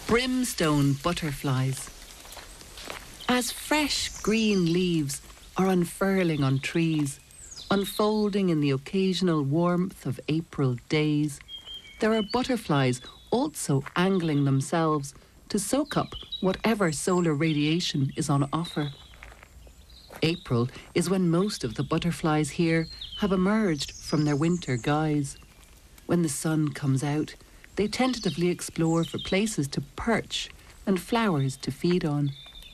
Brimstone butterflies. As fresh green leaves are unfurling on trees, unfolding in the occasional warmth of April days, there are butterflies also angling themselves to soak up whatever solar radiation is on offer. April is when most of the butterflies here have emerged from their winter guise. When the sun comes out, they tentatively explore for places to perch and flowers to feed on.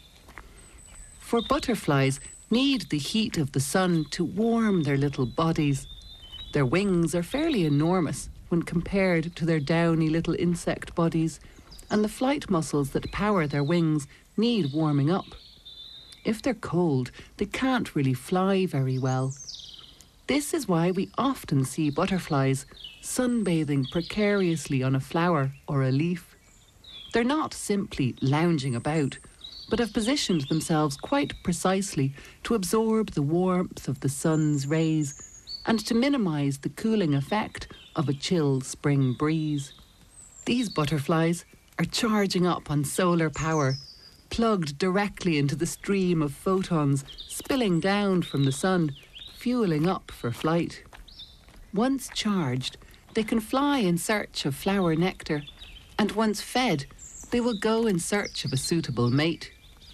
For butterflies need the heat of the sun to warm their little bodies. Their wings are fairly enormous when compared to their downy little insect bodies, and the flight muscles that power their wings need warming up. If they're cold, they can't really fly very well. This is why we often see butterflies sunbathing precariously on a flower or a leaf. They're not simply lounging about, but have positioned themselves quite precisely to absorb the warmth of the sun's rays and to minimize the cooling effect of a chill spring breeze. These butterflies are charging up on solar power, plugged directly into the stream of photons spilling down from the sun, fueling up for flight. Once charged, they can fly in search of flower nectar, and once fed, they will go in search of a suitable mate.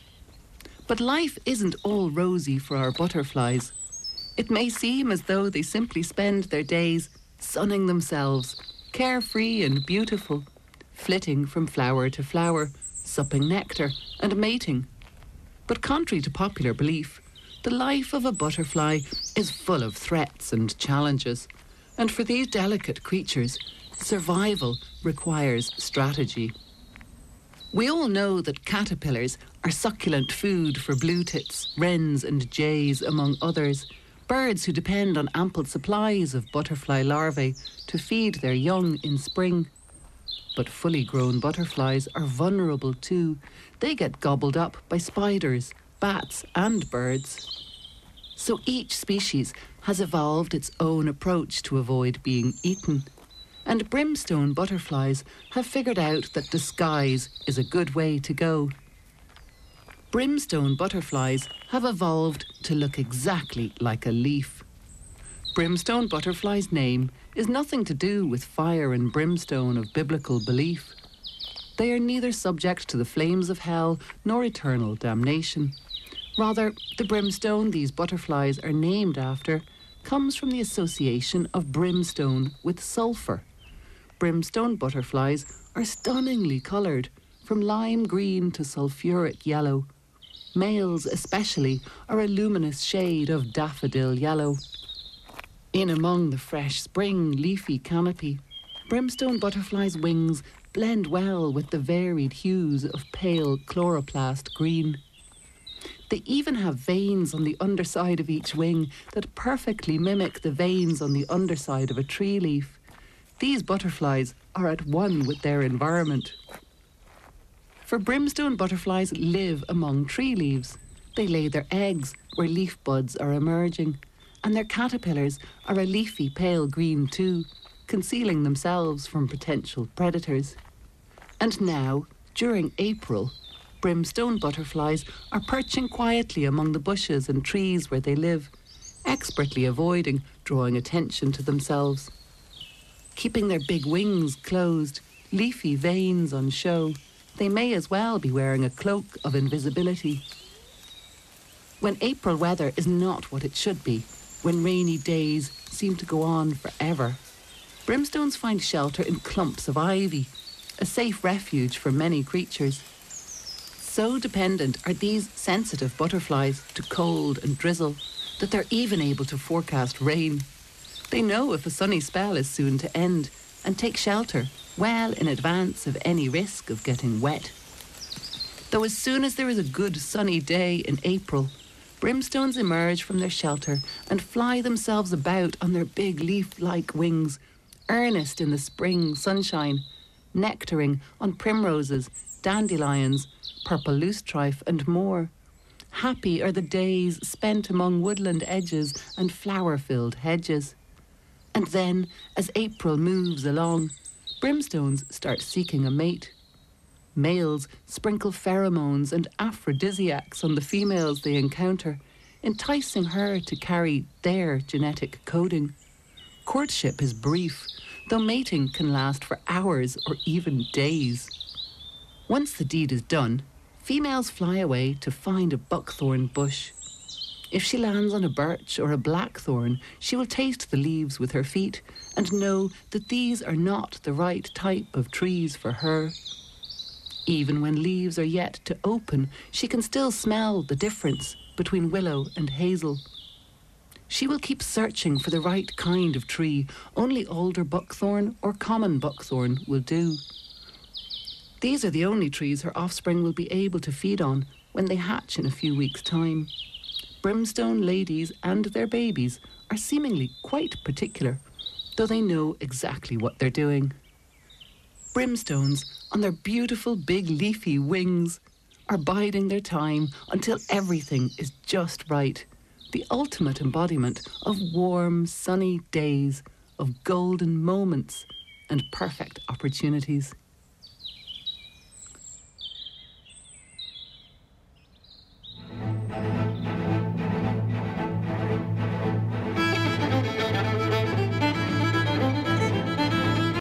But life isn't all rosy for our butterflies. It may seem as though they simply spend their days sunning themselves, carefree and beautiful, flitting from flower to flower, supping nectar and mating. But contrary to popular belief, the life of a butterfly is full of threats and challenges, and for these delicate creatures, survival requires strategy. We all know that caterpillars are succulent food for blue tits, wrens and jays, among others, birds who depend on ample supplies of butterfly larvae to feed their young in spring. But fully grown butterflies are vulnerable too. They get gobbled up by spiders, bats and birds. So each species has evolved its own approach to avoid being eaten. And brimstone butterflies have figured out that disguise is a good way to go. Brimstone butterflies have evolved to look exactly like a leaf. Brimstone butterfly's name is nothing to do with fire and brimstone of biblical belief. They are neither subject to the flames of hell nor eternal damnation. Rather, the brimstone these butterflies are named after comes from the association of brimstone with sulphur. Brimstone butterflies are stunningly coloured, from lime green to sulphuric yellow. Males especially are a luminous shade of daffodil yellow. In among the fresh spring leafy canopy, brimstone butterflies' wings blend well with the varied hues of pale chloroplast green. They even have veins on the underside of each wing that perfectly mimic the veins on the underside of a tree leaf. These butterflies are at one with their environment. For brimstone butterflies live among tree leaves. They lay their eggs where leaf buds are emerging, and their caterpillars are a leafy pale green too, concealing themselves from potential predators. And now, during April, brimstone butterflies are perching quietly among the bushes and trees where they live, expertly avoiding drawing attention to themselves. Keeping their big wings closed, leafy veins on show, they may as well be wearing a cloak of invisibility. When April weather is not what it should be, when rainy days seem to go on forever, brimstones find shelter in clumps of ivy, a safe refuge for many creatures. So dependent are these sensitive butterflies to cold and drizzle that they're even able to forecast rain. They know if a sunny spell is soon to end and take shelter well in advance of any risk of getting wet. Though as soon as there is a good sunny day in April, brimstones emerge from their shelter and fly themselves about on their big leaf-like wings, earnest in the spring sunshine, nectaring on primroses, dandelions, purple loosestrife and more. Happy are the days spent among woodland edges and flower-filled hedges. And then, as April moves along, brimstones start seeking a mate. Males sprinkle pheromones and aphrodisiacs on the females they encounter, enticing her to carry their genetic coding. Courtship is brief, though mating can last for hours or even days. Once the deed is done, females fly away to find a buckthorn bush. If she lands on a birch or a blackthorn, she will taste the leaves with her feet and know that these are not the right type of trees for her. Even when leaves are yet to open, she can still smell the difference between willow and hazel. She will keep searching for the right kind of tree. Only alder buckthorn or common buckthorn will do. These are the only trees her offspring will be able to feed on when they hatch in a few weeks' time. Brimstone ladies and their babies are seemingly quite particular, though they know exactly what they're doing. Brimstones, on their beautiful big leafy wings, are biding their time until everything is just right. The ultimate embodiment of warm, sunny days, of golden moments and perfect opportunities.